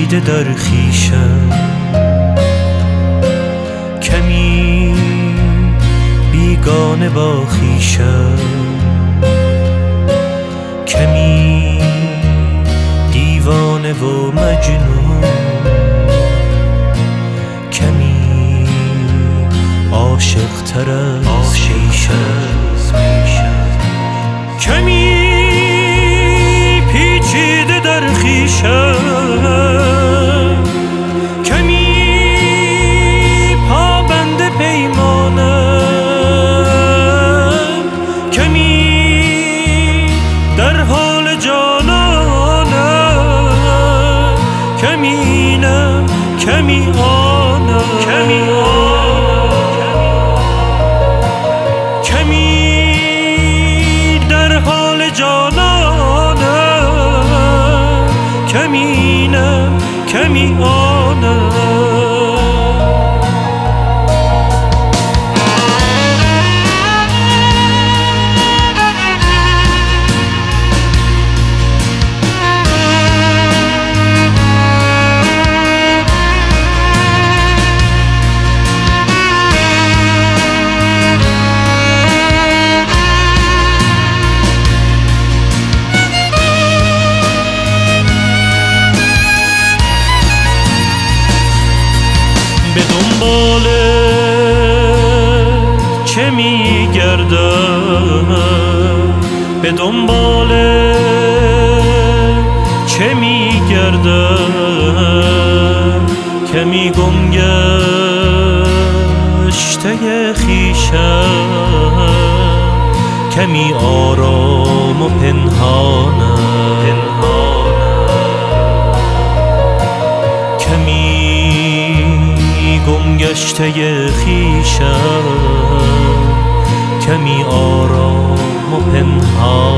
پیچیده در خویشم، کمی بیگانه با خویشم، کمی دیوانه و مجنون، کمی عاشق تر از خویشم، کمی پیچیده در خویشم، کمی پابند پیمانم، کمی در حال جانانم، کمی نم کمی آنم، کمی در حال جانانم، کمی نم کمی آنم. به دنبال چه میگردم، به دنبال چه میگردم، کمی گم گشته خویشم، کمی آرام و پنهانم، کمی گم گشته خویشم، کمی آرام و پنهان.